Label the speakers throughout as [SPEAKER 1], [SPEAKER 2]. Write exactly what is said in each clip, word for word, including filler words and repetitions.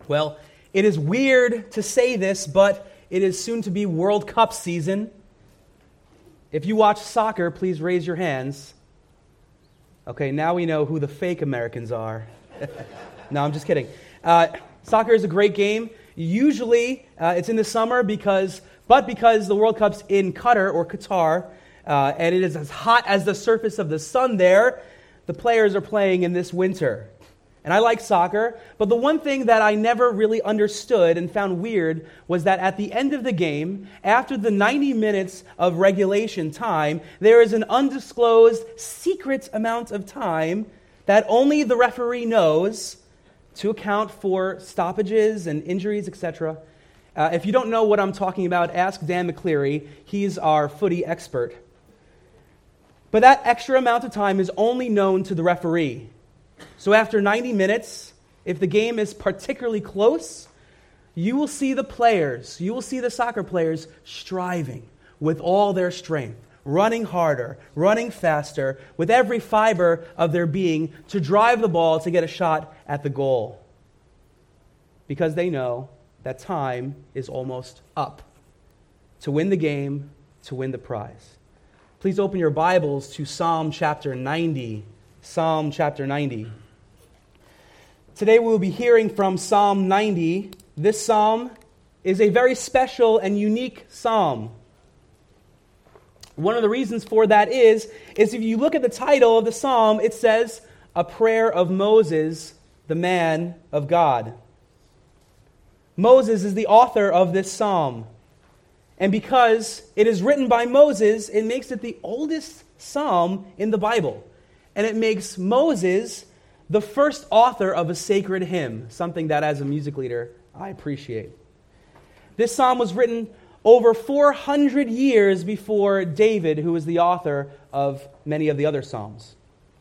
[SPEAKER 1] Well, it is weird to say this, but it is soon to be World Cup season. If you watch soccer, please raise your hands. Okay, now we know who the fake Americans are. No, I'm just kidding. Uh, soccer is a great game. Usually, uh, it's in the summer because, but because the World Cup's in Qatar or Qatar, uh, and it is as hot as the surface of the sun there, the players are playing in this winter. And I like soccer, but the one thing that I never really understood and found weird was that at the end of the game, after the ninety minutes of regulation time, there is an undisclosed secret amount of time that only the referee knows to account for stoppages and injuries, et cetera. Uh, if you don't know what I'm talking about, ask Dan McCleary. He's our footy expert. But that extra amount of time is only known to the referee. So after ninety minutes, if the game is particularly close, you will see the players, you will see the soccer players striving with all their strength, running harder, running faster, with every fiber of their being to drive the ball to get a shot at the goal. Because they know that time is almost up to win the game, to win the prize. Please open your Bibles to Psalm chapter ninety. Psalm chapter ninety. Today we will be hearing from Psalm ninety. This psalm is a very special and unique psalm. One of the reasons for that is, is if you look at the title of the psalm, it says, "A Prayer of Moses, the Man of God." Moses is the author of this psalm. And because it is written by Moses, it makes it the oldest psalm in the Bible. And it makes Moses the first author of a sacred hymn, something that as a music leader, I appreciate. This psalm was written over four hundred years before David, who is the author of many of the other psalms.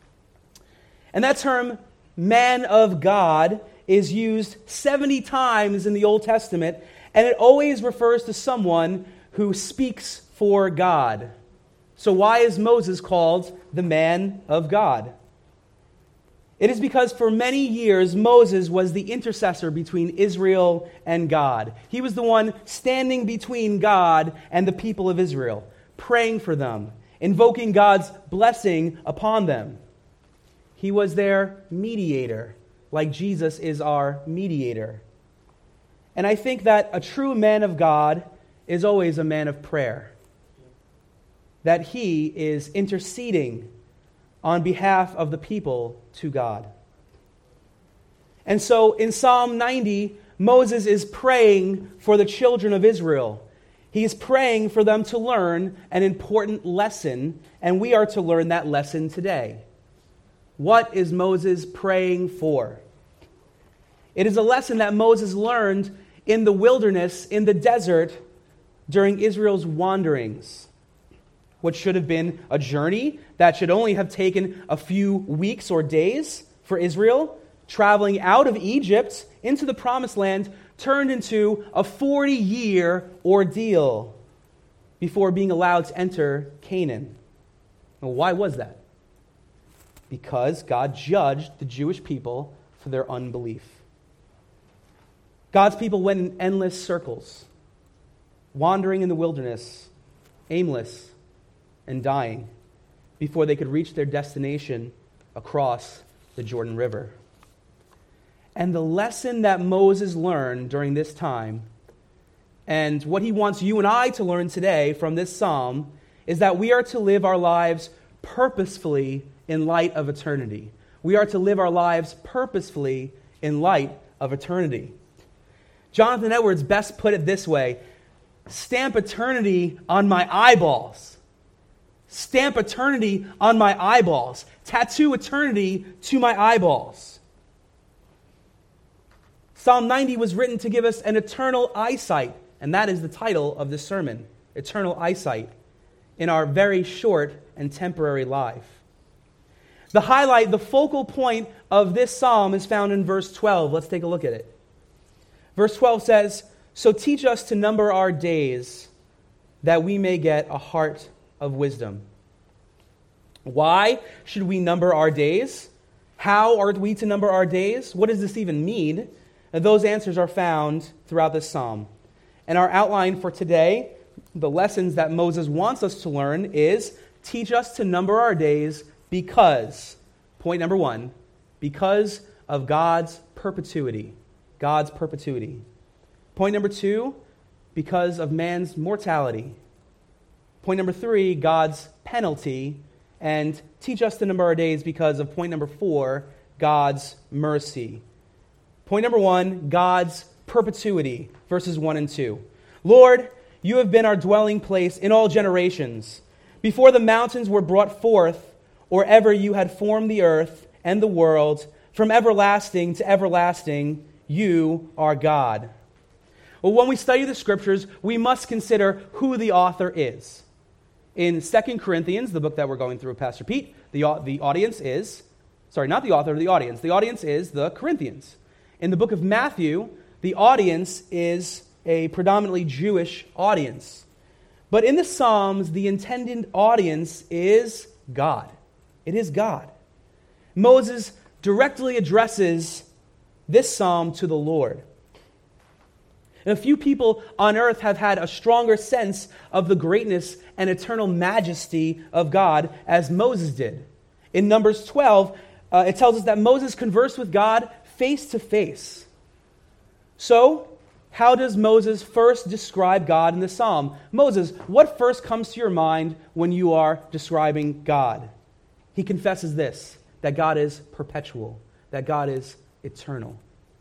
[SPEAKER 1] And that term, man of God, is used seventy times in the Old Testament, and it always refers to someone who speaks for God. So why is Moses called the man of God? It is because for many years, Moses was the intercessor between Israel and God. He was the one standing between God and the people of Israel, praying for them, invoking God's blessing upon them. He was their mediator, like Jesus is our mediator. And I think that a true man of God is always a man of prayer. That he is interceding on behalf of the people to God. And so in Psalm ninety, Moses is praying for the children of Israel. He is praying for them to learn an important lesson, and we are to learn that lesson today. What is Moses praying for? It is a lesson that Moses learned in the wilderness, in the desert, during Israel's wanderings. What should have been a journey that should only have taken a few weeks or days for Israel, traveling out of Egypt into the Promised Land, turned into a forty-year ordeal before being allowed to enter Canaan. Well, why was that? Because God judged the Jewish people for their unbelief. God's people went in endless circles, wandering in the wilderness, aimless and dying, before they could reach their destination across the Jordan River. And the lesson that Moses learned during this time, and what he wants you and I to learn today from this psalm, is that we are to live our lives purposefully in light of eternity. We are to live our lives purposefully in light of eternity. Jonathan Edwards best put it this way: stamp eternity on my eyeballs. Stamp eternity on my eyeballs. Tattoo eternity to my eyeballs. Psalm ninety was written to give us an eternal eyesight, and that is the title of this sermon, Eternal Eyesight, in our very short and temporary life. The highlight, the focal point of this psalm is found in verse twelve. Let's take a look at it. Verse twelve says, "So teach us to number our days, that we may get a heart of wisdom." Why should we number our days? How are we to number our days? What does this even mean? And those answers are found throughout this psalm. And our outline for today, the lessons that Moses wants us to learn is, teach us to number our days because, point number one, because of God's perpetuity. God's perpetuity. Point number two, because of man's mortality. Point number three, God's penalty. And teach us to number our days because of point number four, God's mercy. Point number one, God's perpetuity, verses one and two. Lord, you have been our dwelling place in all generations. Before the mountains were brought forth, or ever you had formed the earth and the world, from everlasting to everlasting, you are God. Well, when we study the Scriptures, we must consider who the author is. In Second Corinthians, the book that we're going through with Pastor Pete, the, the audience is, sorry, not the author, the audience. The audience is the Corinthians. In the book of Matthew, the audience is a predominantly Jewish audience. But in the Psalms, the intended audience is God. It is God. Moses directly addresses this psalm to the Lord. And a few people on earth have had a stronger sense of the greatness and eternal majesty of God as Moses did. In Numbers twelve, uh, it tells us that Moses conversed with God face to face. So, how does Moses first describe God in the psalm? Moses, what first comes to your mind when you are describing God? He confesses this, that God is perpetual, that God is eternal.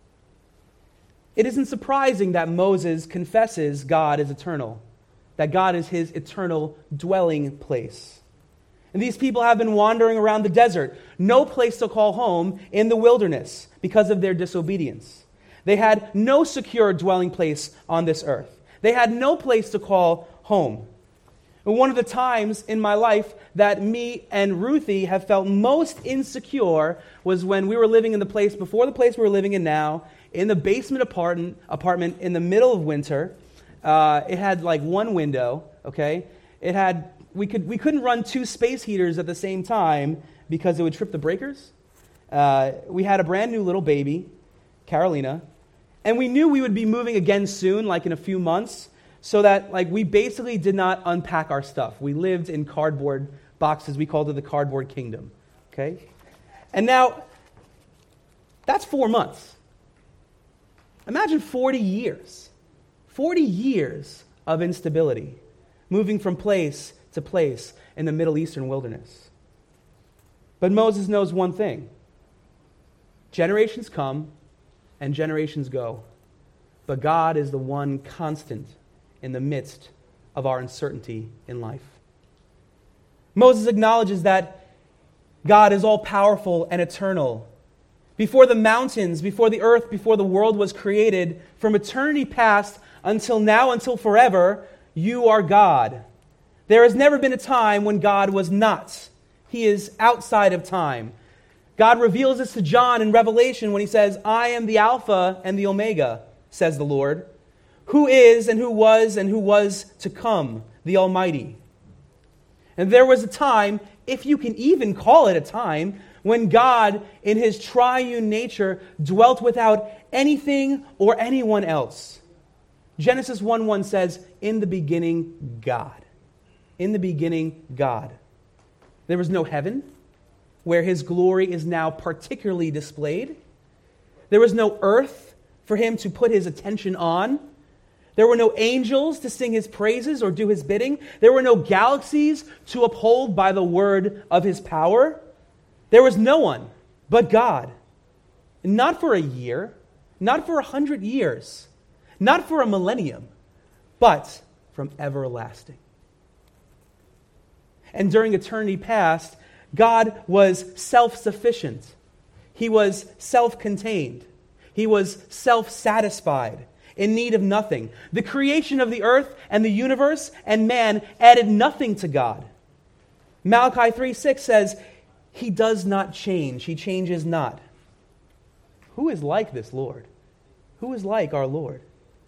[SPEAKER 1] It isn't surprising that Moses confesses God is eternal, that God is his eternal dwelling place. And these people have been wandering around the desert, no place to call home in the wilderness because of their disobedience. They had no secure dwelling place on this earth. They had no place to call home. And one of the times in my life that me and Ruthie have felt most insecure was when we were living in the place, before the place we were living in now, in the basement apartment, apartment in the middle of winter. Uh, it had like one window, okay? It had, we, could, we couldn't run two space heaters at the same time because it would trip the breakers. Uh, we had a brand new little baby, Carolina, and we knew we would be moving again soon, like in a few months, so that like we basically did not unpack our stuff. We lived in cardboard boxes. We called it the cardboard kingdom, okay? And now, that's four months. Imagine forty years. forty years of instability, moving from place to place in the Middle Eastern wilderness. But Moses knows one thing. Generations come and generations go. But God is the one constant in the midst of our uncertainty in life. Moses acknowledges that God is all-powerful and eternal. Before the mountains, before the earth, before the world was created, from eternity past until now, until forever, you are God. There has never been a time when God was not. He is outside of time. God reveals this to John in Revelation when he says, I am the Alpha and the Omega, says the Lord, who is and who was and who was to come, the Almighty. And there was a time, if you can even call it a time, when God, in his triune nature, dwelt without anything or anyone else. Genesis one one says, in the beginning, God. In the beginning, God. There was no heaven, where his glory is now particularly displayed. There was no earth for him to put his attention on. There were no angels to sing his praises or do his bidding. There were no galaxies to uphold by the word of his power. There was no one but God. Not for a year, not for a hundred years, not for a millennium, but from everlasting. And during eternity past, God was self-sufficient. He was self-contained. He was self-satisfied, in need of nothing. The creation of the earth and the universe and man added nothing to God. Malachi three six says, he does not change. He changes not. Who is like this Lord? Who is like our Lord?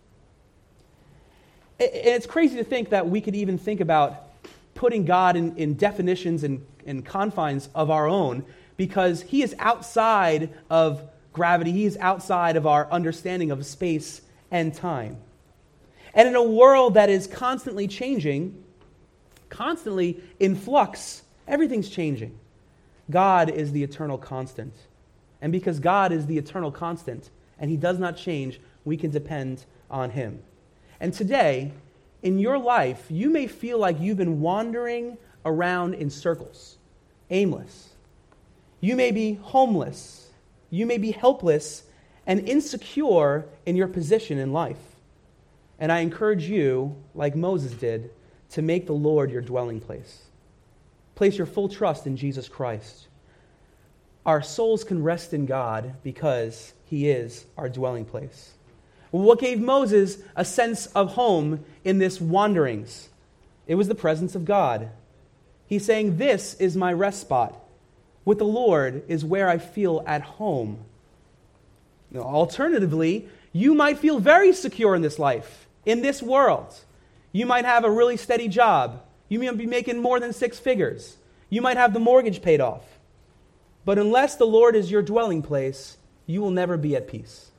[SPEAKER 1] And it's crazy to think that we could even think about putting God in, in definitions and, and confines of our own, because he is outside of gravity. He is outside of our understanding of space and time. And in a world that is constantly changing, constantly in flux, everything's changing. God is the eternal constant. And because God is the eternal constant, and He does not change, we can depend on Him. And today, in your life, you may feel like you've been wandering around in circles, aimless. You may be homeless. You may be helpless and insecure in your position in life. And I encourage you, like Moses did, to make the Lord your dwelling place. Place your full trust in Jesus Christ. Our souls can rest in God because He is our dwelling place. What gave Moses a sense of home in this wanderings? It was the presence of God. He's saying, this is my rest spot. With the Lord is where I feel at home. Now, alternatively, you might feel very secure in this life, in this world. You might have a really steady job. You might be making more than six figures. You might have the mortgage paid off. But unless the Lord is your dwelling place, you will never be at peace.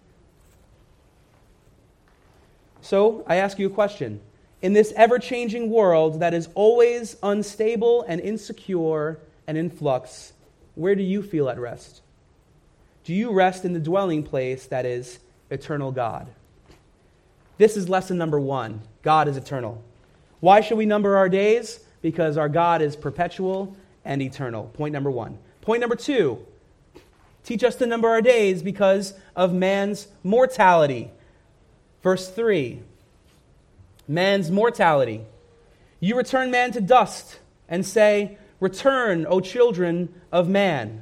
[SPEAKER 1] So, I ask you a question. In this ever-changing world that is always unstable and insecure and in flux, where do you feel at rest? Do you rest in the dwelling place that is eternal God? This is lesson number one. God is eternal. Why should we number our days? Because our God is perpetual and eternal. Point number one. Point number two. Teach us to number our days because of man's mortality. Verse three. Man's mortality. You return man to dust and say, return, O children of man.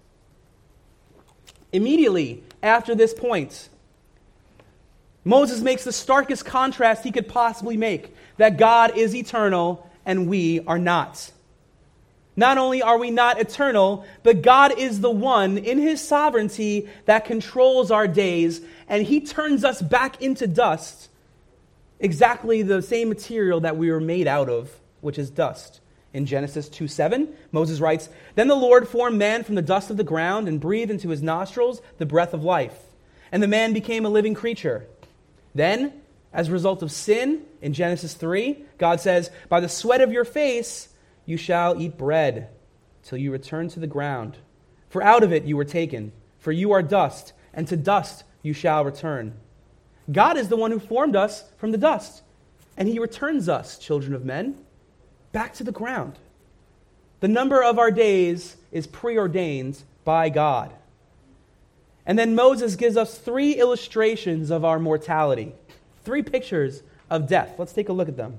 [SPEAKER 1] Immediately after this point, Moses makes the starkest contrast he could possibly make, that God is eternal and we are not. Not only are we not eternal, but God is the one in His sovereignty that controls our days, and He turns us back into dust, exactly the same material that we were made out of, which is dust. In Genesis two seven, Moses writes, Then the Lord formed man from the dust of the ground and breathed into his nostrils the breath of life. And the man became a living creature. Then, as a result of sin, in Genesis three, God says, By the sweat of your face you shall eat bread till you return to the ground. For out of it you were taken, for you are dust, and to dust you shall return. God is the one who formed us from the dust, and He returns us, children of men, back to the ground. The number of our days is preordained by God. And then Moses gives us three illustrations of our mortality, three pictures of death. Let's take a look at them.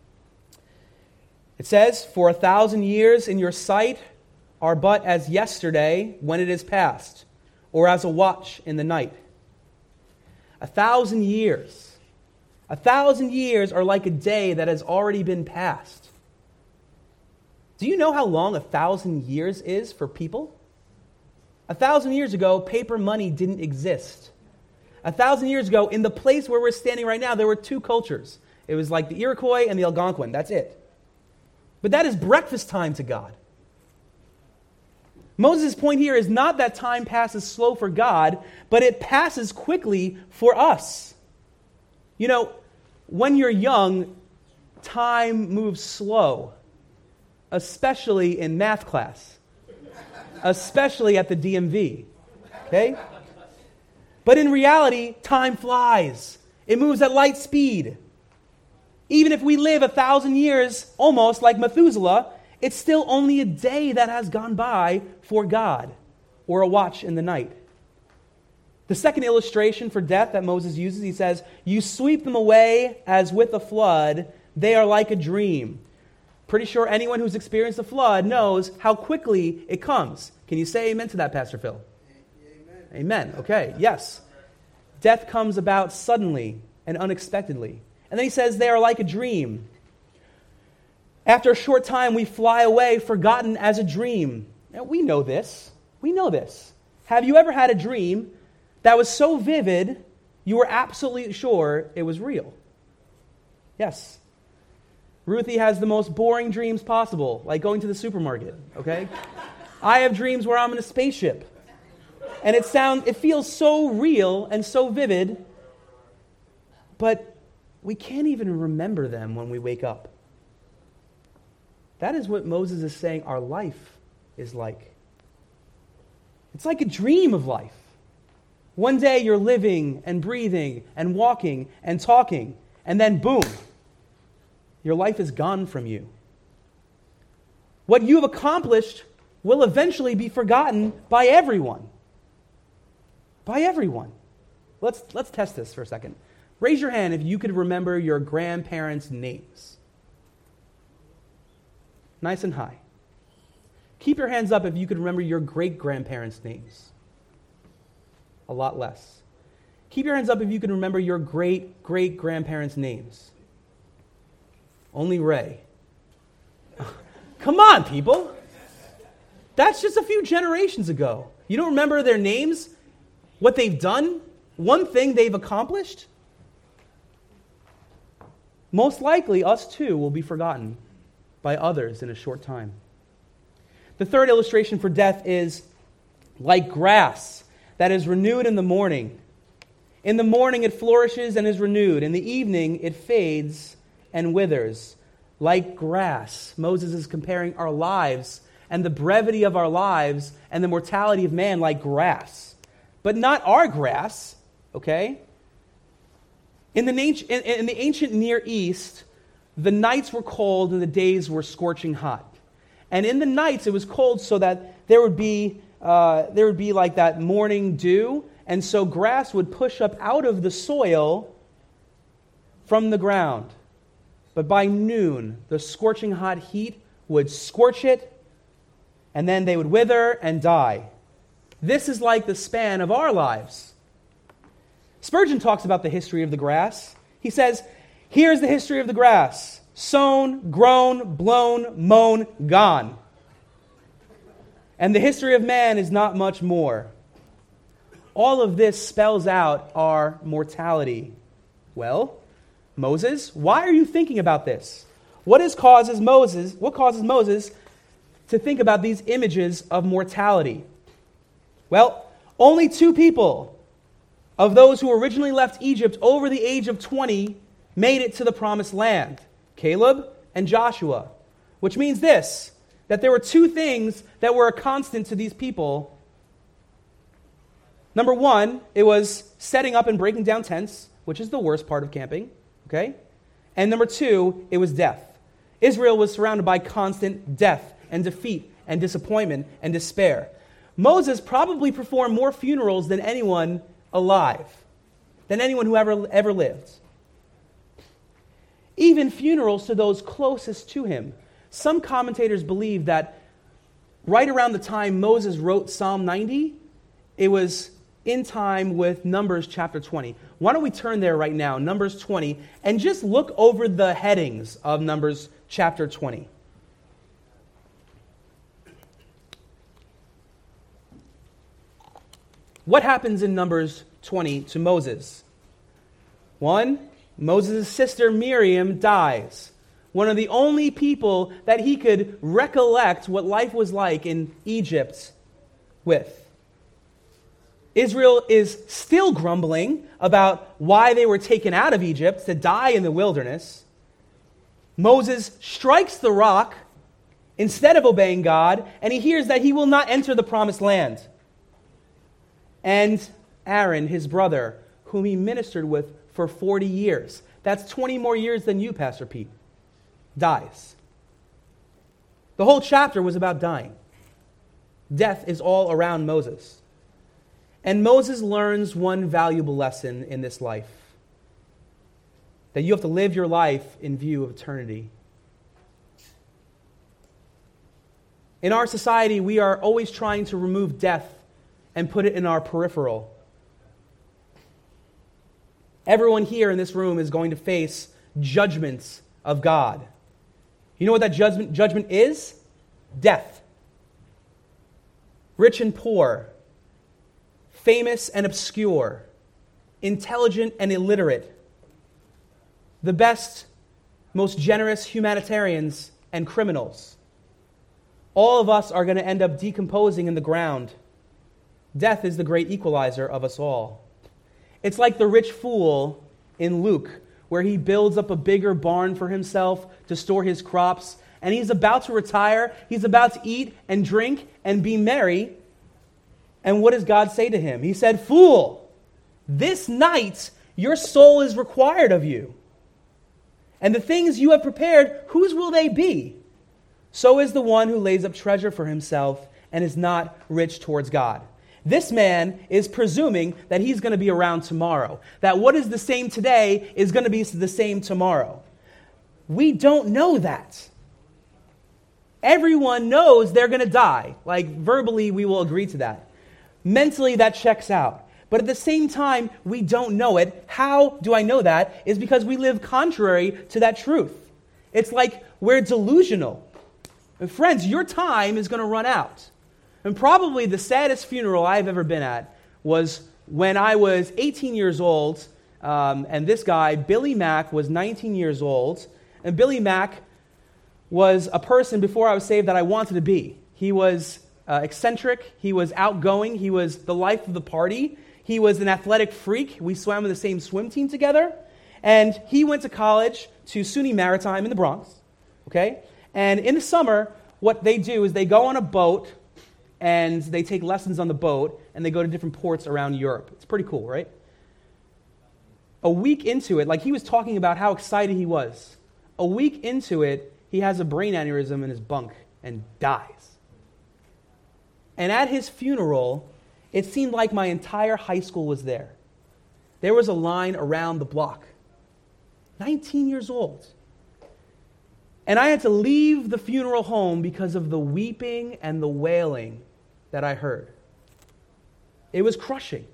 [SPEAKER 1] It says, For a thousand years in your sight are but as yesterday when it is past, or as a watch in the night. A thousand years. A thousand years are like a day that has already been passed. Do you know how long a thousand years is for people? A thousand years ago, paper money didn't exist. A thousand years ago, in the place where we're standing right now, there were two cultures. It was like the Iroquois and the Algonquin. That's it. But that is breakfast time to God. Moses' point here is not that time passes slow for God, but it passes quickly for us. You know, when you're young, time moves slow, especially in math class, especially at the D M V, okay? But in reality, time flies. It moves at light speed. Even if we live a thousand years, almost like Methuselah, it's still only a day that has gone by for God, or a watch in the night. The second illustration for death that Moses uses, he says, You sweep them away as with a flood, they are like a dream. Pretty sure anyone who's experienced a flood knows how quickly it comes. Can you say amen to that, Pastor Phil? Amen. Amen. Okay, yes. Death comes about suddenly and unexpectedly. And then he says they are like a dream. After a short time, we fly away, forgotten as a dream. Now, we know this. We know this. Have you ever had a dream that was so vivid, you were absolutely sure it was real? Yes. Ruthie has the most boring dreams possible, like going to the supermarket, okay? I have dreams where I'm in a spaceship. And it sounds, it feels so real and so vivid, but we can't even remember them when we wake up. That is what Moses is saying our life is like. It's like a dream of life. One day you're living and breathing and walking and talking, and then boom, your life is gone from you. What you have accomplished will eventually be forgotten by everyone. By everyone. Let's, let's test this for a second. Raise your hand if you could remember your grandparents' names. Nice and high. Keep your hands up if you could remember your great-grandparents' names. A lot less. Keep your hands up if you can remember your great-great-grandparents' names. Only Ray. Come on, people. That's just a few generations ago. You don't remember their names? What they've done? One thing they've accomplished? Most likely, us too will be forgotten by others in a short time. The third illustration for death is like grass that is renewed in the morning. In the morning it flourishes and is renewed. In the evening it fades and withers. Like grass. Moses is comparing our lives and the brevity of our lives and the mortality of man like grass. But not our grass, okay? In the, in, in the ancient Near East, the nights were cold and the days were scorching hot. And in the nights it was cold so that there would be uh, there would be like that morning dew, and so grass would push up out of the soil from the ground. But by noon, the scorching hot heat would scorch it, and then they would wither and die. This is like the span of our lives. Spurgeon talks about the history of the grass. He says, here's the history of the grass. Sown, grown, blown, mown, gone. And the history of man is not much more. All of this spells out our mortality. Well, Moses, why are you thinking about this? What is causes Moses, what causes Moses to think about these images of mortality? Well, only two people of those who originally left Egypt over the age of twenty made it to the promised land. Caleb and Joshua. Which means this, that there were two things that were a constant to these people. Number one, it was setting up and breaking down tents, which is the worst part of camping. Okay? And number two, it was death. Israel was surrounded by constant death and defeat and disappointment and despair. Moses probably performed more funerals than anyone alive, than anyone who ever, ever lived. Even funerals to those closest to him. Some commentators believe that right around the time Moses wrote Psalm ninety, it was in time with Numbers chapter twenty. Why don't we turn there right now, Numbers twenty, and just look over the headings of Numbers chapter twenty. What happens in Numbers twenty to Moses? One, Moses' sister Miriam dies. One of the only people that he could recollect what life was like in Egypt with. Israel is still grumbling about why they were taken out of Egypt to die in the wilderness. Moses strikes the rock instead of obeying God, and he hears that he will not enter the promised land. And Aaron, his brother, whom he ministered with for forty years, that's twenty more years than you, Pastor Pete, dies. The whole chapter was about dying. Death is all around Moses. And Moses learns one valuable lesson in this life. That you have to live your life in view of eternity. In our society, we are always trying to remove death and put it in our peripheral. Everyone here in this room is going to face judgments of God. You know what that judgment, judgment is? Death. Rich and poor, famous and obscure, intelligent and illiterate, the best, most generous humanitarians and criminals. All of us are going to end up decomposing in the ground, Death is the great equalizer of us all. It's like the rich fool in Luke, where he builds up a bigger barn for himself to store his crops, and he's about to retire, he's about to eat and drink and be merry. And what does God say to him? He said, "Fool, this night your soul is required of you. And the things you have prepared, whose will they be? So is the one who lays up treasure for himself and is not rich towards God." This man is presuming that he's going to be around tomorrow, that what is the same today is going to be the same tomorrow. We don't know that. Everyone knows they're going to die. Like, verbally, we will agree to that. Mentally, that checks out. But at the same time, we don't know it. How do I know that? Is because we live contrary to that truth. It's like we're delusional. And friends, your time is going to run out. And probably the saddest funeral I've ever been at was when I was eighteen years old, um, and this guy, Billy Mack, was nineteen years old. And Billy Mack was a person before I was saved that I wanted to be. He was uh, eccentric. He was outgoing. He was the life of the party. He was an athletic freak. We swam with the same swim team together. And he went to college to SUNY Maritime in the Bronx. Okay? And in the summer, what they do is they go on a boat and they take lessons on the boat and they go to different ports around Europe. It's pretty cool, right? A week into it, like he was talking about how excited he was. A week into it, he has a brain aneurysm in his bunk and dies. And at his funeral, it seemed like my entire high school was there. There was a line around the block. nineteen years old. And I had to leave the funeral home because of the weeping and the wailing that I heard. It was crushing.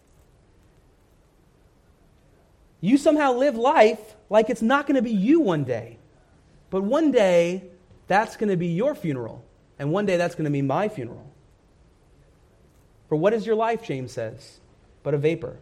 [SPEAKER 1] You somehow live life like it's not going to be you one day. But one day, that's going to be your funeral. And one day, that's going to be my funeral. For what is your life, James says, but a vapor?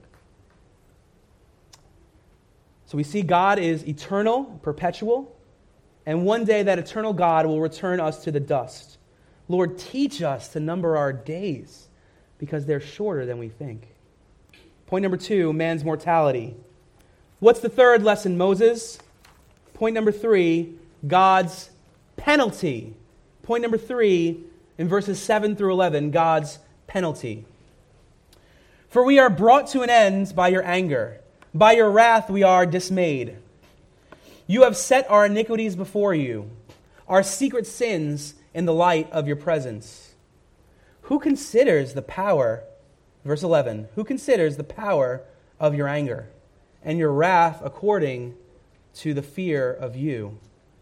[SPEAKER 1] So we see God is eternal, perpetual, and one day that eternal God will return us to the dust. Lord, teach us to number our days, because they're shorter than we think. Point number two, man's mortality. What's the third lesson, Moses? Point number three, God's penalty. Point number three, in verses seven through eleven, God's penalty. For we are brought to an end by your anger. By your wrath we are dismayed. You have set our iniquities before you, our secret sins in the light of your presence. Who considers the power, verse eleven, who considers the power of your anger and your wrath according to the fear of you?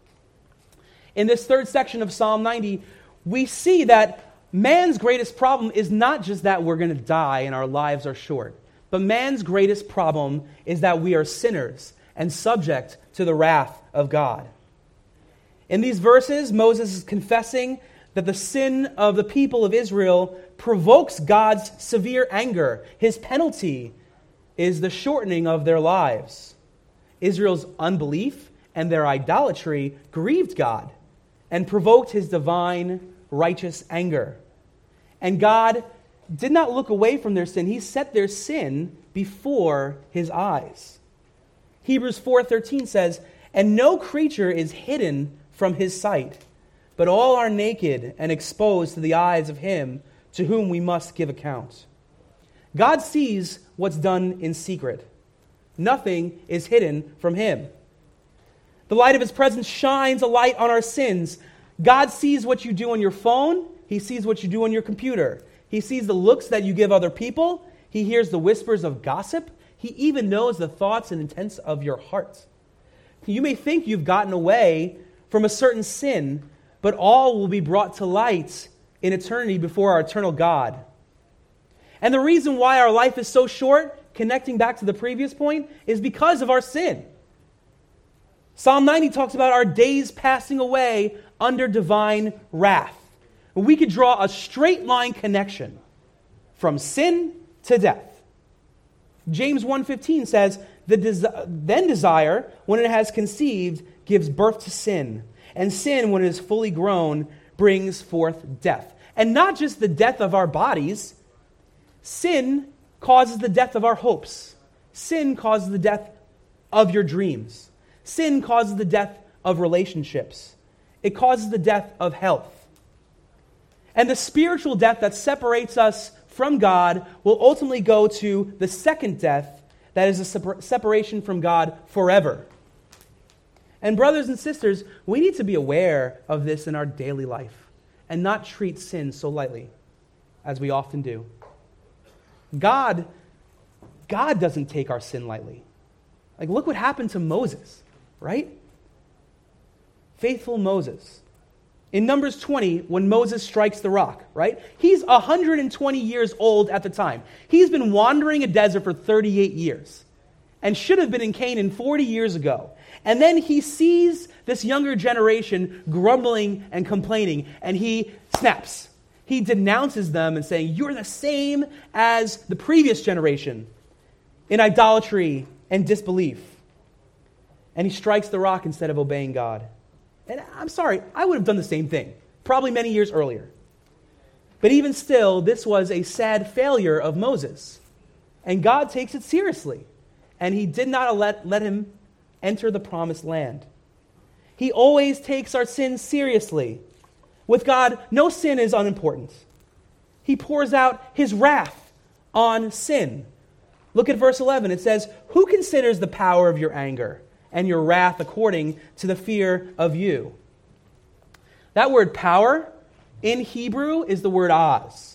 [SPEAKER 1] In this third section of Psalm ninety, we see that man's greatest problem is not just that we're going to die and our lives are short, but man's greatest problem is that we are sinners and subject to the wrath of God. In these verses, Moses is confessing that the sin of the people of Israel provokes God's severe anger. His penalty is the shortening of their lives. Israel's unbelief and their idolatry grieved God and provoked his divine, righteous anger. And God did not look away from their sin. He set their sin before his eyes. Hebrews four thirteen says, "And no creature is hidden from his sight, but all are naked and exposed to the eyes of him to whom we must give account." God sees what's done in secret. Nothing is hidden from him. The light of his presence shines a light on our sins. God sees what you do on your phone. He sees what you do on your computer. He sees the looks that you give other people. He hears the whispers of gossip. He even knows the thoughts and intents of your heart. You may think you've gotten away from a certain sin, but all will be brought to light in eternity before our eternal God. And the reason why our life is so short, connecting back to the previous point, is because of our sin. Psalm ninety talks about our days passing away under divine wrath. We could draw a straight line connection from sin to death. James one fifteen says, the des- then desire, when it has conceived, gives birth to sin. And sin, when it is fully grown, brings forth death. And not just the death of our bodies, Sin causes the death of our hopes. Sin causes the death of your dreams. Sin causes the death of relationships. It causes the death of health. And the spiritual death that separates us from God will ultimately go to the second death, that is a separ- separation from God forever. And brothers and sisters, we need to be aware of this in our daily life and not treat sin so lightly as we often do. God, God doesn't take our sin lightly. Like, look what happened to Moses, right? Faithful Moses. In Numbers twenty, when Moses strikes the rock, right? He's one hundred twenty years old at the time. He's been wandering a desert for thirty-eight years and should have been in Canaan forty years ago. And then he sees this younger generation grumbling and complaining, and he snaps. He denounces them and saying, "You're the same as the previous generation in idolatry and disbelief." And he strikes the rock instead of obeying God. And I'm sorry, I would have done the same thing, probably many years earlier. But even still, this was a sad failure of Moses. And God takes it seriously. And he did not let, let him enter the promised land. He always takes our sins seriously. With God, no sin is unimportant. He pours out his wrath on sin. Look at verse eleven. It says, "Who considers the power of your anger and your wrath according to the fear of you?" That word power in Hebrew is the word oz.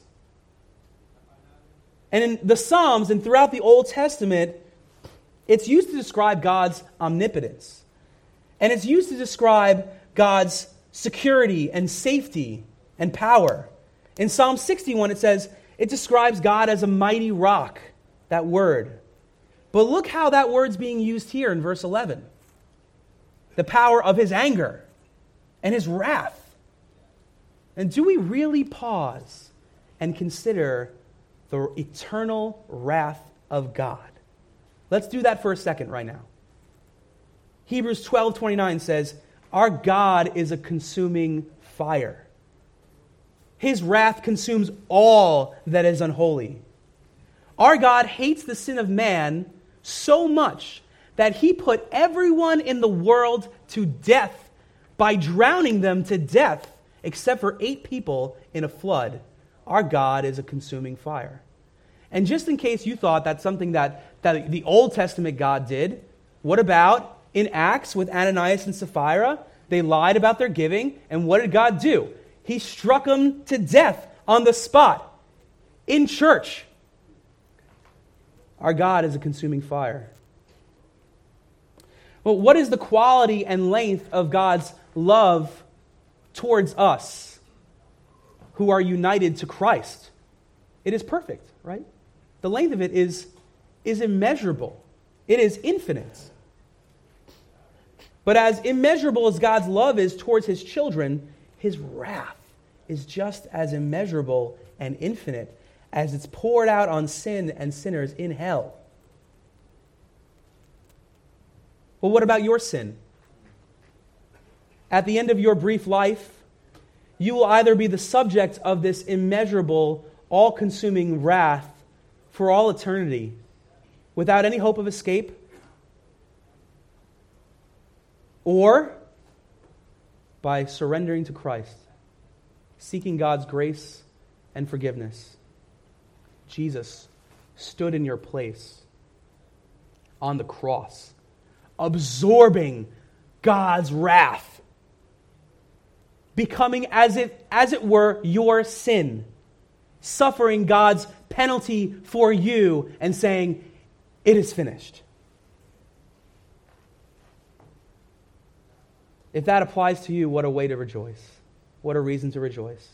[SPEAKER 1] And in the Psalms and throughout the Old Testament, it's used to describe God's omnipotence. And it's used to describe God's security and safety and power. In Psalm sixty-one, it says, it describes God as a mighty rock, that word. But look how that word's being used here in verse eleven. The power of his anger and his wrath. And do we really pause and consider the eternal wrath of God? Let's do that for a second right now. Hebrews twelve twenty-nine says, "Our God is a consuming fire. His wrath consumes all that is unholy." Our God hates the sin of man so much that he put everyone in the world to death by drowning them to death, except for eight people in a flood. Our God is a consuming fire. And just in case you thought that's something that, that the Old Testament God did, what about in Acts with Ananias and Sapphira? They lied about their giving, and what did God do? He struck them to death on the spot in church. Our God is a consuming fire. Well, what is the quality and length of God's love towards us who are united to Christ? It is perfect, right? The length of it is, is immeasurable. It is infinite. But as immeasurable as God's love is towards his children, his wrath is just as immeasurable and infinite as it's poured out on sin and sinners in hell. Well, what about your sin? At the end of your brief life, you will either be the subject of this immeasurable, all-consuming wrath for all eternity, without any hope of escape, or by surrendering to Christ, seeking God's grace and forgiveness. Jesus stood in your place on the cross, absorbing God's wrath, becoming as it, as it were your sin, suffering God's penalty for you and saying, "It is finished." If that applies to you, what a way to rejoice. What a reason to rejoice.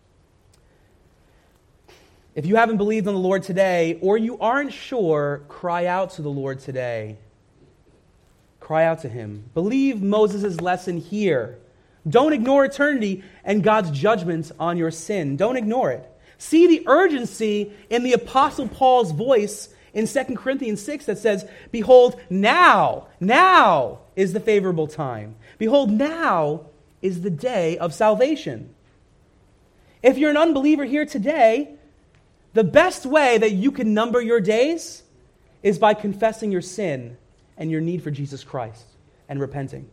[SPEAKER 1] If you haven't believed on the Lord today, or you aren't sure, cry out to the Lord today. Cry out to him. Believe Moses' lesson here. Don't ignore eternity and God's judgment on your sin. Don't ignore it. See the urgency in the Apostle Paul's voice in Second Corinthians six that says, "Behold, now, now is the favorable time. Behold, now is the day of salvation." If you're an unbeliever here today, The best way that you can number your days is by confessing your sin and your need for Jesus Christ and repenting.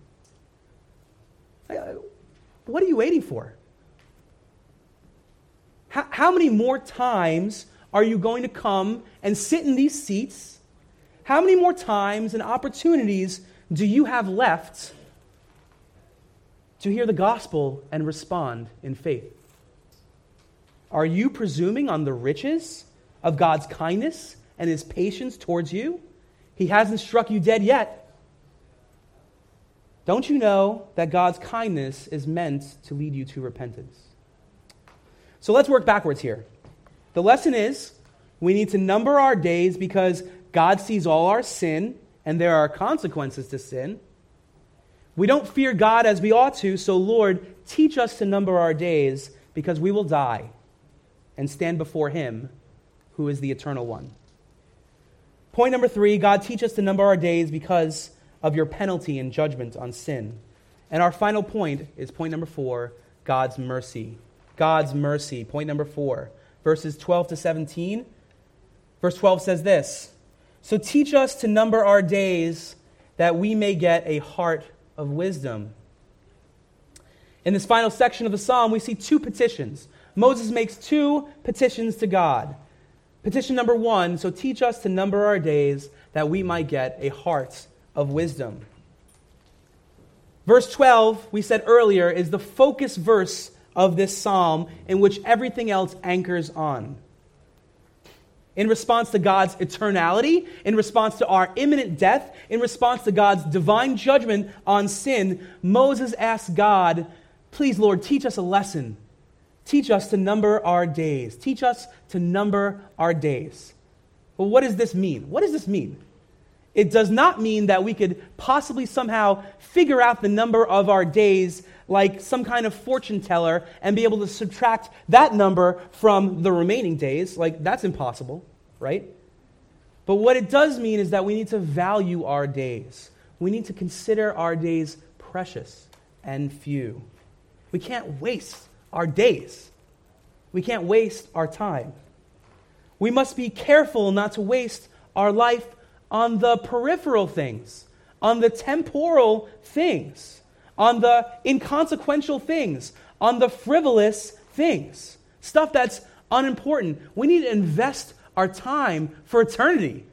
[SPEAKER 1] What are you waiting for? How, how many more times are you going to come and sit in these seats? How many more times and opportunities do you have left to hear the gospel and respond in faith? Are you presuming on the riches of God's kindness and His patience towards you? He hasn't struck you dead yet. Don't you know that God's kindness is meant to lead you to repentance? So let's work backwards here. The lesson is we need to number our days because God sees all our sin and there are consequences to sin. We don't fear God as we ought to, so Lord, teach us to number our days because we will die and stand before Him who is the eternal one. Point number three, God, teach us to number our days because of your penalty and judgment on sin. And our final point is point number four, God's mercy. God's mercy. Point number four, verses twelve to seventeen. Verse twelve says this, so teach us to number our days that we may get a heart of wisdom. In this final section of the psalm, we see two petitions. Moses makes two petitions to God. Petition number one, so teach us to number our days that we might get a heart of wisdom. Verse twelve, we said earlier, is the focus verse of this psalm in which everything else anchors on. In response to God's eternality, in response to our imminent death, in response to God's divine judgment on sin, Moses asks God, please, Lord, teach us a lesson. Teach us to number our days. Teach us to number our days. Well, what does this mean? What does this mean? It does not mean that we could possibly somehow figure out the number of our days like some kind of fortune teller and be able to subtract that number from the remaining days. Like, that's impossible, right? But what it does mean is that we need to value our days. We need to consider our days precious and few. We can't waste our days. We can't waste our time. We must be careful not to waste our life on the peripheral things, on the temporal things, on the inconsequential things, on the frivolous things, stuff that's unimportant. We need to invest our time for eternity.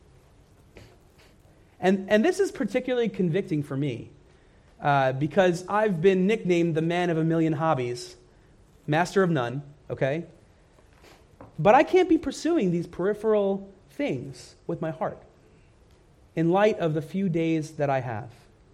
[SPEAKER 1] And, and this is particularly convicting for me uh, because I've been nicknamed the man of a million hobbies, master of none, okay? But I can't be pursuing these peripheral things with my heart in light of the few days that I have.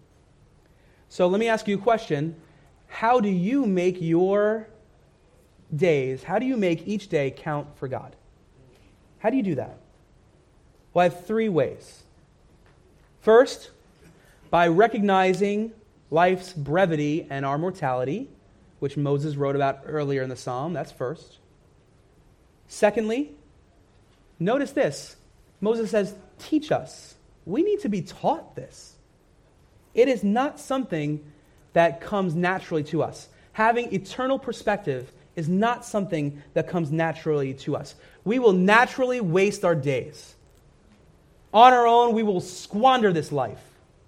[SPEAKER 1] So let me ask you a question. How do you make your days, how do you make each day count for God? How do you do that? Well, I have three ways. First, by recognizing life's brevity and our mortality, which Moses wrote about earlier in the psalm. That's first. Secondly, notice this. Moses says, teach us. We need to be taught this. It is not something that comes naturally to us. Having eternal perspective is not something that comes naturally to us. We will naturally waste our days. On our own, we will squander this life.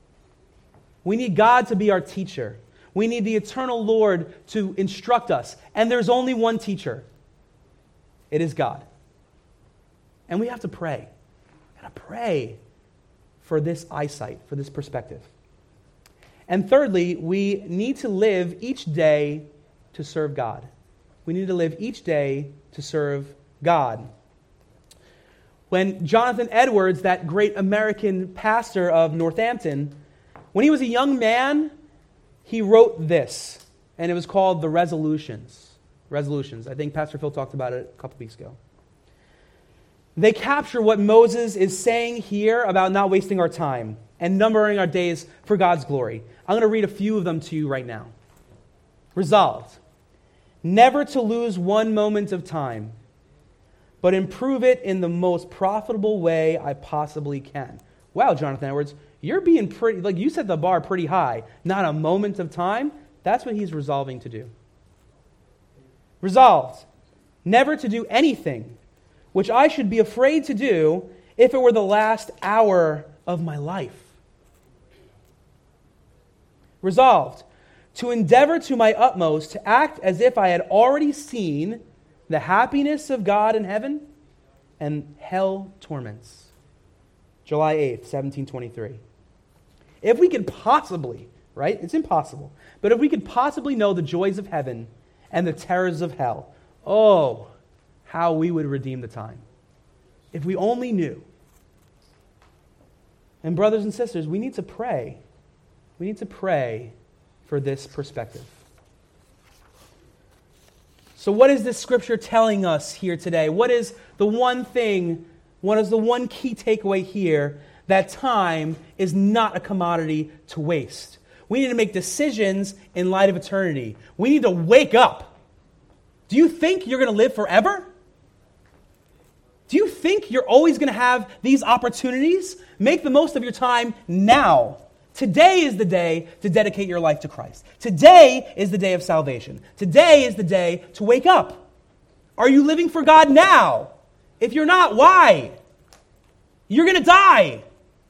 [SPEAKER 1] We need God to be our teacher. We need the eternal Lord to instruct us. And there's only one teacher. It is God. And we have to pray. We got to pray for this eyesight, for this perspective. And thirdly, we need to live each day to serve God. We need to live each day to serve God. When Jonathan Edwards, that great American pastor of Northampton, when he was a young man, he wrote this, and it was called The Resolutions. Resolutions. I think Pastor Phil talked about it a couple weeks ago. They capture what Moses is saying here about not wasting our time and numbering our days for God's glory. I'm going to read a few of them to you right now. Resolved, never to lose one moment of time, but improve it in the most profitable way I possibly can. Wow, Jonathan Edwards, you're being pretty, like you set the bar pretty high. Not a moment of time. That's what he's resolving to do. Resolved, never to do anything which I should be afraid to do if it were the last hour of my life. Resolved to endeavor to my utmost to act as if I had already seen the happiness of God in heaven and hell torments. July eighth, seventeen twenty-three. If we could possibly, right? It's impossible. But if we could possibly know the joys of heaven and the terrors of hell, oh, how we would redeem the time. If we only knew. And brothers and sisters, we need to pray. We need to pray for this perspective. So what is this scripture telling us here today? What is the one thing, what is the one key takeaway here? That time is not a commodity to waste. We need to make decisions in light of eternity. We need to wake up. Do you think you're going to live forever? Do you think you're always going to have these opportunities? Make the most of your time now. Today is the day to dedicate your life to Christ. Today is the day of salvation. Today is the day to wake up. Are you living for God now? If you're not, why? You're going to die.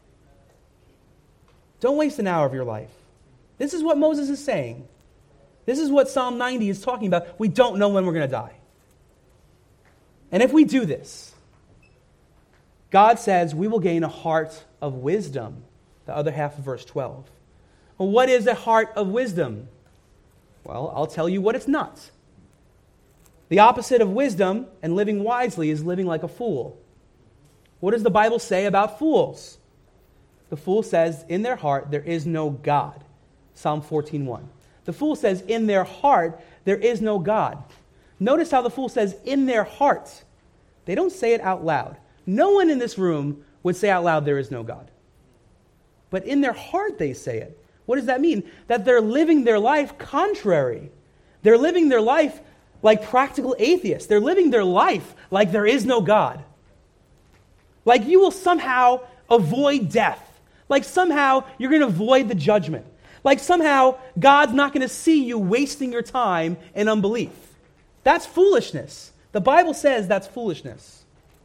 [SPEAKER 1] Don't waste an hour of your life. This is what Moses is saying. This is what Psalm ninety is talking about. We don't know when we're going to die. And if we do this, God says we will gain a heart of wisdom. The other half of verse twelve. Well, what is a heart of wisdom? Well, I'll tell you what it's not. The opposite of wisdom and living wisely is living like a fool. What does the Bible say about fools? The fool says, in their heart there is no God. Psalm fourteen one. The fool says, in their heart there is no God. Notice how the fool says, in their heart. They don't say it out loud. No one in this room would say out loud, there is no God. But in their heart they say it. What does that mean? That they're living their life contrary. They're living their life like practical atheists. They're living their life like there is no God. Like you will somehow avoid death. Like somehow you're going to avoid the judgment. Like somehow God's not going to see you wasting your time in unbelief. That's foolishness. The Bible says that's foolishness.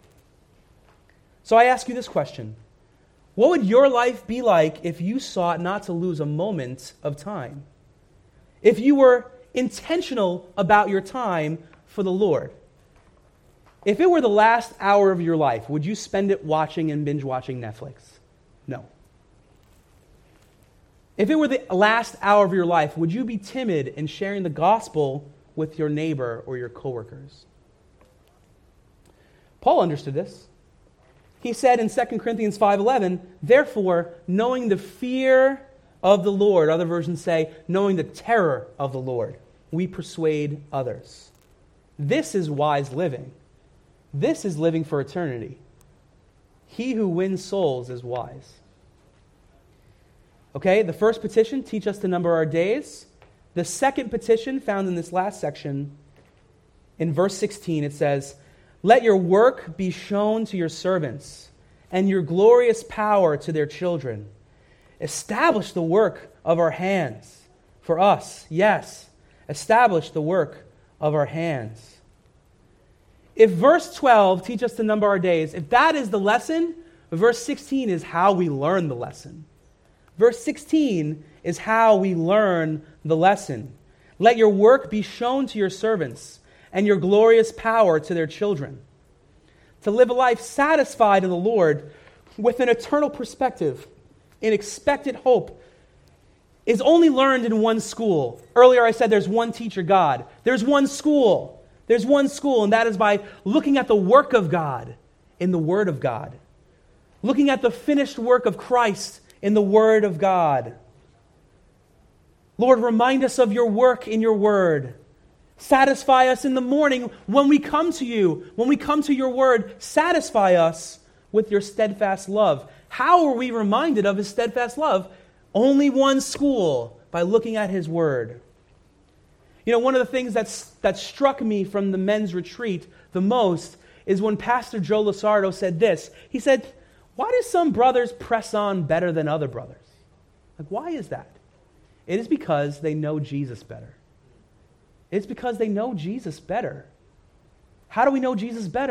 [SPEAKER 1] So I ask you this question. What would your life be like if you sought not to lose a moment of time? If you were intentional about your time for the Lord? If it were the last hour of your life, would you spend it watching and binge watching Netflix? No. If it were the last hour of your life, would you be timid in sharing the gospel with your neighbor or your coworkers? Paul understood this. He said in Second Corinthians five eleven, therefore, knowing the fear of the Lord, other versions say, knowing the terror of the Lord, we persuade others. This is wise living. This is living for eternity. He who wins souls is wise. Okay, the first petition, teach us to number our days. The second petition, found in this last section, in verse sixteen, it says, let your work be shown to your servants, and your glorious power to their children. Establish the work of our hands for us. Yes, establish the work of our hands. If verse twelve, teach us to number our days, if that is the lesson, verse sixteen is how we learn the lesson. Verse sixteen is how we learn the lesson. Let your work be shown to your servants, and your glorious power to their children. To live a life satisfied in the Lord with an eternal perspective, in expected hope, is only learned in one school. Earlier I said there's one teacher, God. There's one school. There's one school, and that is by looking at the work of God in the Word of God. Looking at the finished work of Christ in the Word of God. Lord, remind us of your work in your Word. Satisfy us in the morning when we come to you, when we come to your word. Satisfy us with your steadfast love. How are we reminded of his steadfast love? Only one school, by looking at his word. You know, one of the things that's, that struck me from the men's retreat the most is when Pastor Joe Lusardo said this. He said, why do some brothers press on better than other brothers? Like, why is that? It is because they know Jesus better. It's because they know Jesus better. How do we know Jesus better?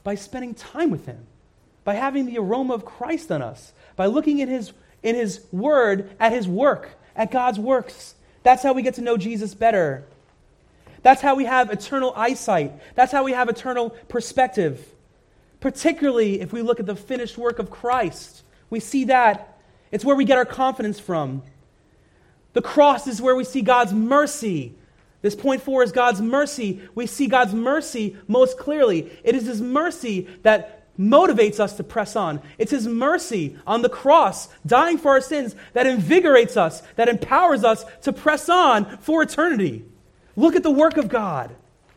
[SPEAKER 1] By spending time with him, by having the aroma of Christ on us, by looking in his, in his word at his work, at God's works. That's how we get to know Jesus better. That's how we have eternal eyesight. That's how we have eternal perspective. Particularly if we look at the finished work of Christ. We see that. It's where we get our confidence from. The cross is where we see God's mercy. This point four is God's mercy. We see God's mercy most clearly. It is his mercy that motivates us to press on. It's his mercy on the cross, dying for our sins, that invigorates us, that empowers us to press on for eternity. Look at the work of God.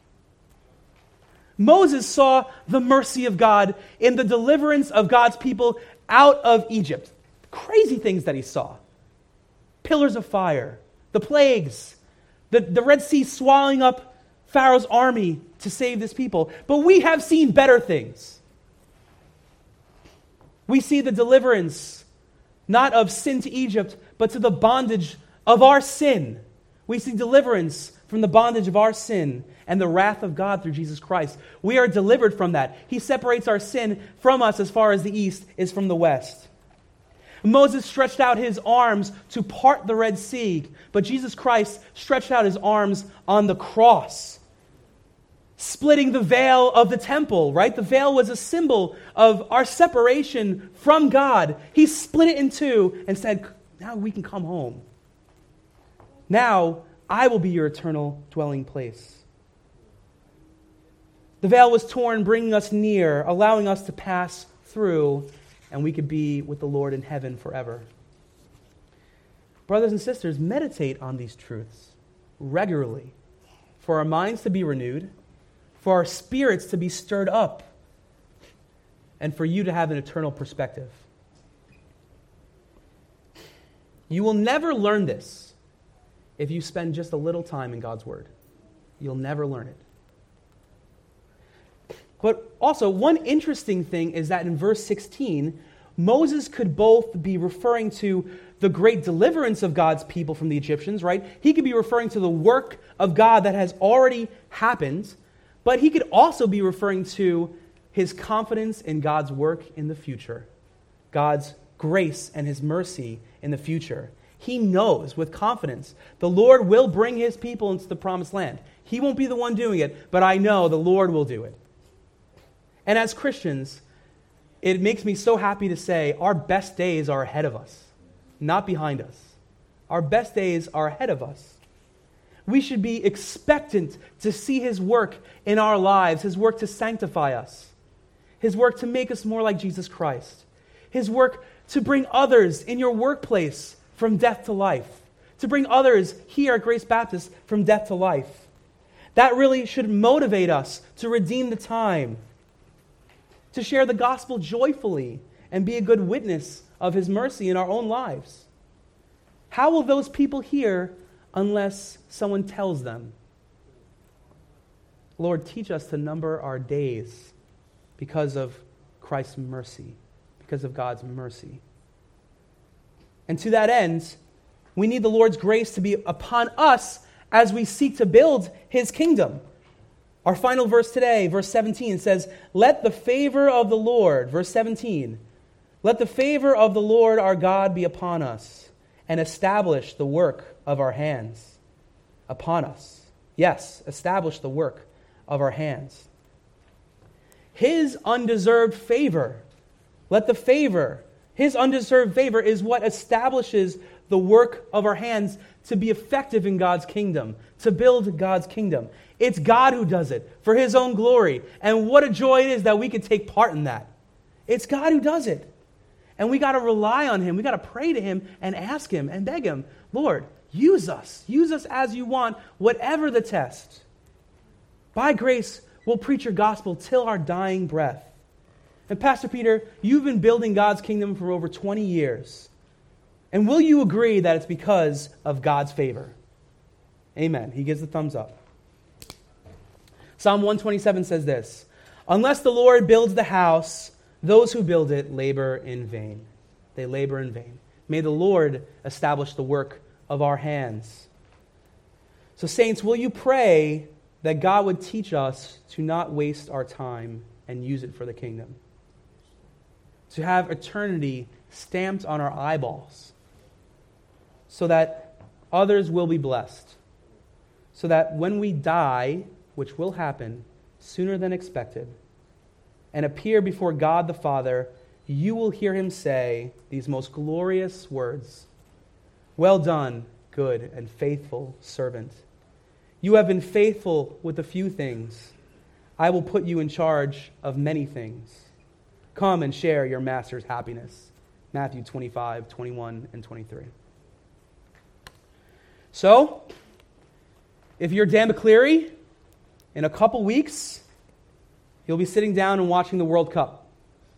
[SPEAKER 1] Moses saw the mercy of God in the deliverance of God's people out of Egypt. Crazy things that he saw. Pillars of fire, the plagues, the, the Red Sea swallowing up Pharaoh's army to save this people. But we have seen better things. We see the deliverance, not of sin to Egypt, but to the bondage of our sin. We see deliverance from the bondage of our sin and the wrath of God through Jesus Christ. We are delivered from that. He separates our sin from us as far as the east is from the west. Moses stretched out his arms to part the Red Sea, but Jesus Christ stretched out his arms on the cross, splitting the veil of the temple, right? The veil was a symbol of our separation from God. He split it in two and said, now we can come home. Now I will be your eternal dwelling place. The veil was torn, bringing us near, allowing us to pass through, and we could be with the Lord in heaven forever. Brothers and sisters, meditate on these truths regularly for our minds to be renewed, for our spirits to be stirred up, and for you to have an eternal perspective. You will never learn this if you spend just a little time in God's Word. You'll never learn it. But also, one interesting thing is that in verse sixteen, Moses could both be referring to the great deliverance of God's people from the Egyptians, right? He could be referring to the work of God that has already happened, but he could also be referring to his confidence in God's work in the future, God's grace and his mercy in the future. He knows with confidence the Lord will bring his people into the promised land. He won't be the one doing it, but I know the Lord will do it. And as Christians, it makes me so happy to say our best days are ahead of us, not behind us. Our best days are ahead of us. We should be expectant to see his work in our lives, his work to sanctify us, his work to make us more like Jesus Christ, his work to bring others in your workplace from death to life, to bring others here at Grace Baptist from death to life. That really should motivate us to redeem the time, to share the gospel joyfully and be a good witness of his mercy in our own lives. How will those people hear unless someone tells them? Lord, teach us to number our days because of Christ's mercy, because of God's mercy. And to that end, we need the Lord's grace to be upon us as we seek to build his kingdom. Our final verse today, verse seventeen, says, let the favor of the Lord, verse seventeen, let the favor of the Lord our God be upon us and establish the work of our hands upon us. Yes, establish the work of our hands. His undeserved favor, let the favor, his undeserved favor is what establishes the work of our hands to be effective in God's kingdom, to build God's kingdom. It's God who does it for his own glory. And what a joy it is that we can take part in that. It's God who does it. And we got to rely on him. We got to pray to him and ask him and beg him, Lord, use us. Use us as you want, whatever the test. By grace, we'll preach your gospel till our dying breath. And Pastor Peter, you've been building God's kingdom for over twenty years. And will you agree that it's because of God's favor? Amen. He gives the thumbs up. Psalm one twenty-seven says this, unless the Lord builds the house, those who build it labor in vain. They labor in vain. May the Lord establish the work of our hands. So saints, will you pray that God would teach us to not waste our time and use it for the kingdom. To have eternity stamped on our eyeballs so that others will be blessed. So that when we die, which will happen sooner than expected, and appear before God the Father, you will hear him say these most glorious words, "Well done, good and faithful servant. You have been faithful with a few things. I will put you in charge of many things. Come and share your master's happiness." Matthew twenty-five, twenty-one, and twenty-three. So, if you're Dan McCleary, in a couple weeks, you'll be sitting down and watching the World Cup.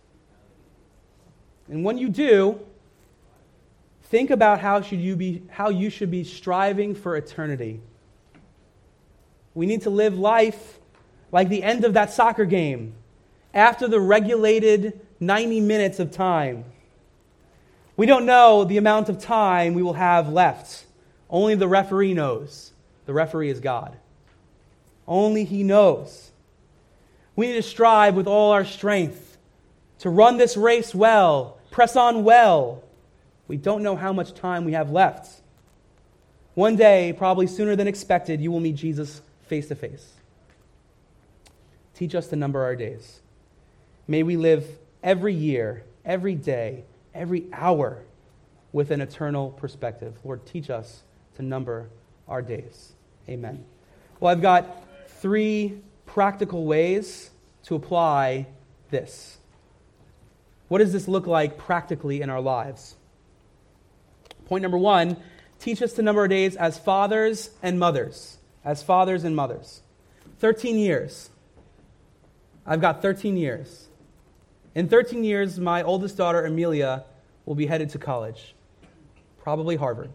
[SPEAKER 1] And when you do, think about how should you be, how you should be striving for eternity. We need to live life like the end of that soccer game, after the regulated ninety minutes of time. We don't know the amount of time we will have left. Only the referee knows. The referee is God. Only he knows. We need to strive with all our strength to run this race well, press on well. We don't know how much time we have left. One day, probably sooner than expected, you will meet Jesus face to face. Teach us to number our days. May we live every year, every day, every hour with an eternal perspective. Lord, teach us to number our days. Amen. Well, I've got three practical ways to apply this. What does this look like practically in our lives? Point number one, teach us to number our days as fathers and mothers. As fathers and mothers. thirteen years. I've got thirteen years. In thirteen years, my oldest daughter, Amelia, will be headed to college. Probably Harvard.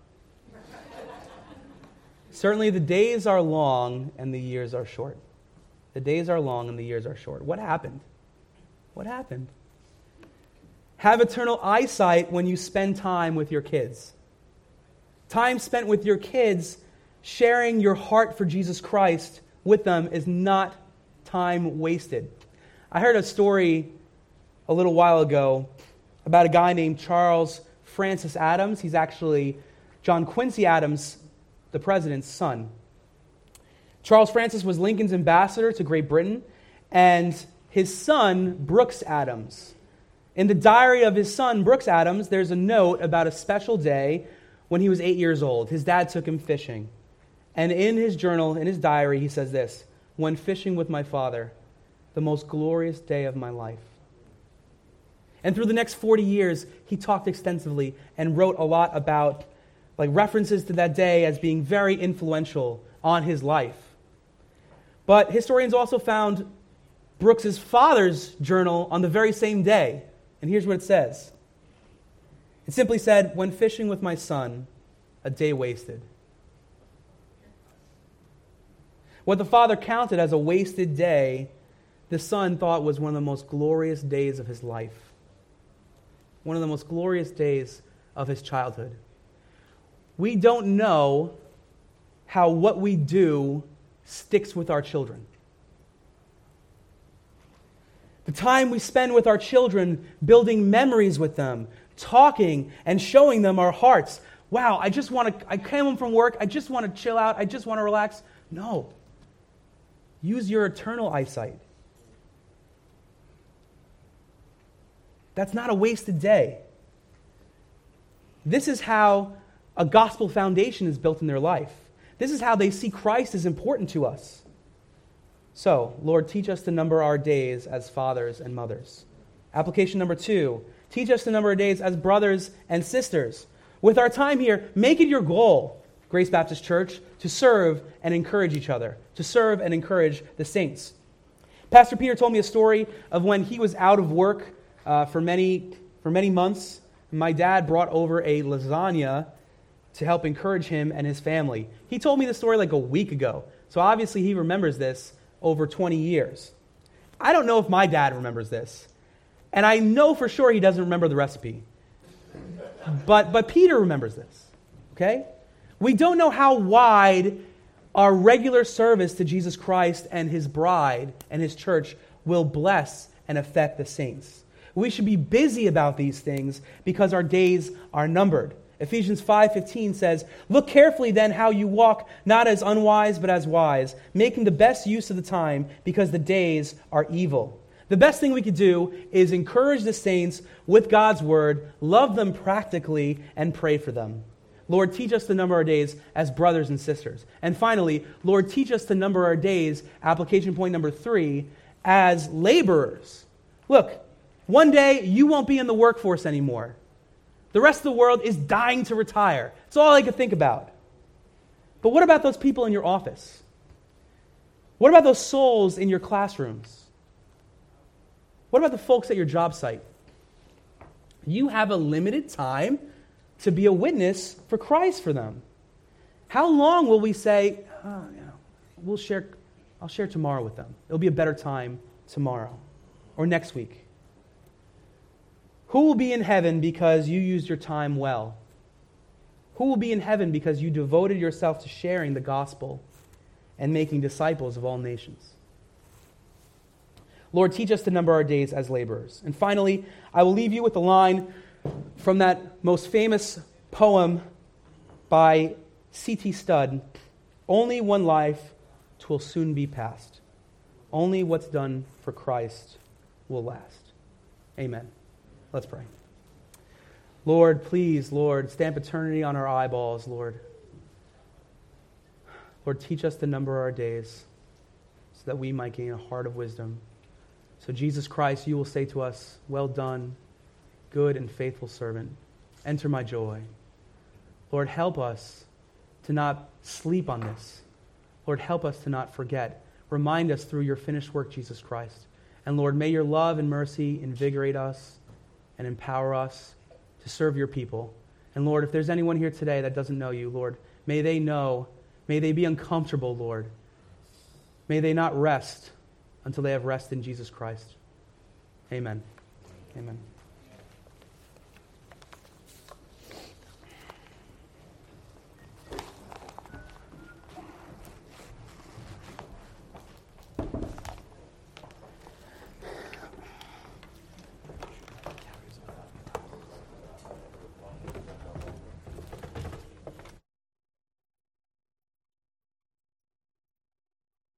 [SPEAKER 1] Certainly the days are long and the years are short. The days are long and the years are short. What happened? What happened? Have eternal eyesight when you spend time with your kids. Time spent with your kids, sharing your heart for Jesus Christ with them is not time wasted. I heard a story a little while ago about a guy named Charles Francis Adams. He's actually John Quincy Adams, the president's son. Charles Francis was Lincoln's ambassador to Great Britain, and his son, Brooks Adams. In the diary of his son, Brooks Adams, there's a note about a special day when he was eight years old. His dad took him fishing. And in his journal, in his diary, he says this, "When fishing with my father, the most glorious day of my life." And through the next forty years, he talked extensively and wrote a lot about like references to that day as being very influential on his life. But historians also found Brooks's father's journal on the very same day. And here's what it says. It simply said, "When fishing with my son, a day wasted." What the father counted as a wasted day, the son thought was one of the most glorious days of his life. One of the most glorious days of his childhood. We don't know how what we do sticks with our children. The time we spend with our children, building memories with them, talking and showing them our hearts. Wow, I just want to, I came home from work, I just want to chill out, I just want to relax. No. Use your eternal eyesight. That's not a wasted day. This is how a gospel foundation is built in their life. This is how they see Christ as important to us. So, Lord, teach us to number our days as fathers and mothers. Application number two, teach us to number our days as brothers and sisters. With our time here, make it your goal, Grace Baptist Church, to serve and encourage each other, to serve and encourage the saints. Pastor Peter told me a story of when he was out of work uh, for many for many months. My dad brought over a lasagna to help encourage him and his family. He told me the story like a week ago, so obviously he remembers this over twenty years. I don't know if my dad remembers this, and I know for sure he doesn't remember the recipe. But but Peter remembers this, okay? We don't know how wide our regular service to Jesus Christ and his bride and his church will bless and affect the saints. We should be busy about these things because our days are numbered. Ephesians five fifteen says, "Look carefully then how you walk, not as unwise but as wise, making the best use of the time because the days are evil." The best thing we could do is encourage the saints with God's word, love them practically, and pray for them. Lord, teach us to number our days as brothers and sisters. And finally, Lord, teach us to number our days, application point number three, as laborers. Look, one day you won't be in the workforce anymore. The rest of the world is dying to retire. That's all I could think about. But what about those people in your office? What about those souls in your classrooms? What about the folks at your job site? You have a limited time to be a witness for Christ for them. How long will we say, oh, you know, we'll share, I'll share tomorrow with them. It'll be a better time tomorrow or next week. Who will be in heaven because you used your time well? Who will be in heaven because you devoted yourself to sharing the gospel and making disciples of all nations? Lord, teach us to number our days as laborers. And finally, I will leave you with a line from that most famous poem by C T Studd. "Only one life 'twill soon be past. Only what's done for Christ will last." Amen. Let's pray. Lord, please, Lord, stamp eternity on our eyeballs, Lord. Lord, teach us to number our days so that we might gain a heart of wisdom. So Jesus Christ, you will say to us, "Well done, good and faithful servant. Enter my joy." Lord, help us to not sleep on this. Lord, help us to not forget. Remind us through your finished work, Jesus Christ. And Lord, may your love and mercy invigorate us and empower us to serve your people. And Lord, if there's anyone here today that doesn't know you, Lord, may they know, may they be uncomfortable, Lord. May they not rest until they have rest in Jesus Christ. Amen. Amen.